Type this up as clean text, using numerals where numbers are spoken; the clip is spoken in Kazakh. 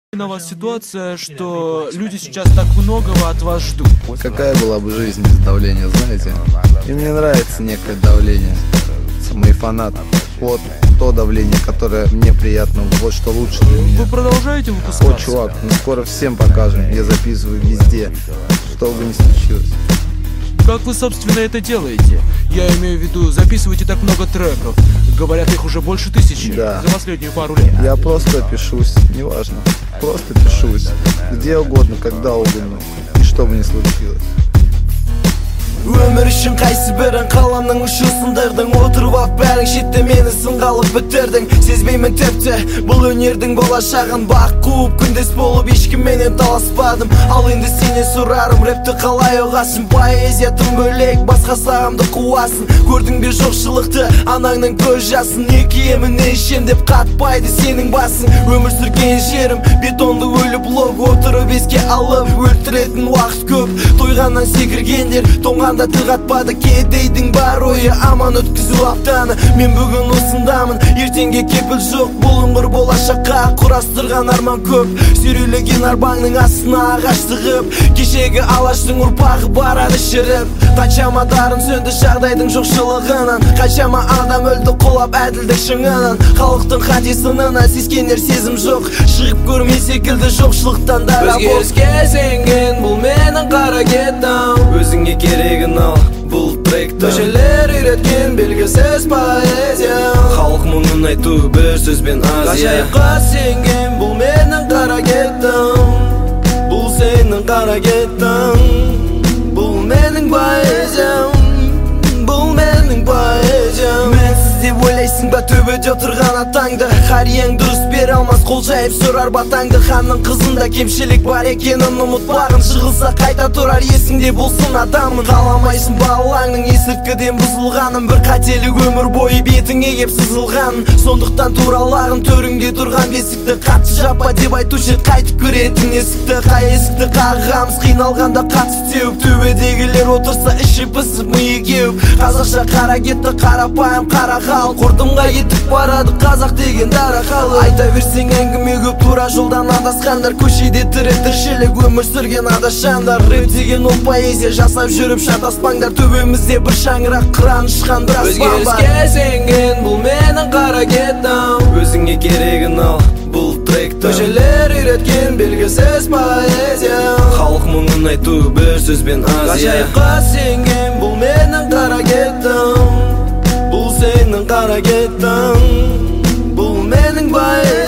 На вас ситуация, что люди сейчас так многого от вас ждут. Какая была бы жизнь без давления, знаете? И мне нравится некое давление. Мои фанаты. Вот то давление, которое мне приятно, вот что лучше для меня. Вы продолжаете выпускаться? Вот, чувак, мы скоро всем покажем. Я записываю везде, что бы ни случилось. Как вы, собственно, это делаете? Я имею в виду, записываете так много треков. Говорят, их уже больше 1000 да. За последнюю пару лет. Я просто пишусь, неважно. Просто пишусь. Где угодно, когда угодно. И что бы ни случилось. Өмір үшін қайсы бірін қаламның ұшысындырдың. Отырып ап бәрің шетте мені сынға алып бітірдің. Сезбеймін тіпті бұл өнердің болашағын. Бақ қуып күндес болып ешкімменен таласпадым. Ал енді сенен сұрарым, рэпті қалай ұғасың? Поэзия тым бөлек, басқа сағымды қуасың. Көрдің бе жоқшылықты, анаңның көз жасын. Не киемін, не ішем деп қатпайды сенің басың. Өмір сүрген жерім бетонды өліп лог. Отырып еске алып өлтіретін уақыт көп. Тойғаннан секіргендер тоңғанда тіл қатпады. Кедейдің бар ойы аман өткізу аптаны. Мен бүгін осындамын, ертеңге кепіл жоқ. Бұл үңгір болашаққа құрастырған арман көп. Сүйрелеген арбаңның астына ағаш тығып, кешегі алаштың ұрпағы барады шіріп. Қаншама дарын сөнді жағдайдың жоқшылығынан. Қаншама адам өлді қолап әділдік шыңынан. Халықтың хадисынына сескенер сезім жоқ. Шығып көрме секілді жоқшылықтан дара бол. Өзгеріске сенген бұл менің қара кетім. Өзіңе керегін ал бұл тректі. Көшелер үйреткен белгісіз поэзия. Халық мұңын айту бір сөзбен азия. Ғажайыпқа сенген бұл менің қара кетім. Бұл сенің қара кетім. Бұл менің поэзиям. Бұл менің поэзиям. Менсіз деп ойлайсың ба төбеде отырған атаңды? Қарияң дұрыс бере алмас, қол жайып сұрар батаңды. Ханның қызында кемшілік бар екенін ұмытпағын. Жығылса қайта тұрар есіңде болсын адамын. Қаламайсың балаңның есірткіден бұзылғанын. Бір қателік өмір бойы бетіңе кеп сызылғанын. Сондықтан туралағын төріңде тұрған бесікті қатты жаппа деп айтушы қайтып көретін есікті. Қай есікті қағамыз қиналғанда қатты теуіп. Төбедегілер отырса іші пысып миы кеуіп. Қазақша қара кетті қарапайым қара хал. Құрдымға етіп барады қазақ деген дара халы. Айта берсең әңгіме көп, тура жолдан адасқандар. Көшеде тірі тіршілік өмір сүрген адашандар. Рэп деген ол поэзия, жасап жүріп шатаспаңдар. Төбемізде бір шаңырақ қыран ұшқан бір аспан бар. Өзгеріске сенген бұл менің қара кетім. Өзіңе керегін ал бұл тректі. Көшелер үйреткен белгісіз поэзия. Халық мұңын айту бір сөзбен азия. Ғажайыпқа сенген бұл менің қара кетім. Бұл сенің қара кетім. Бұл менің поэзия.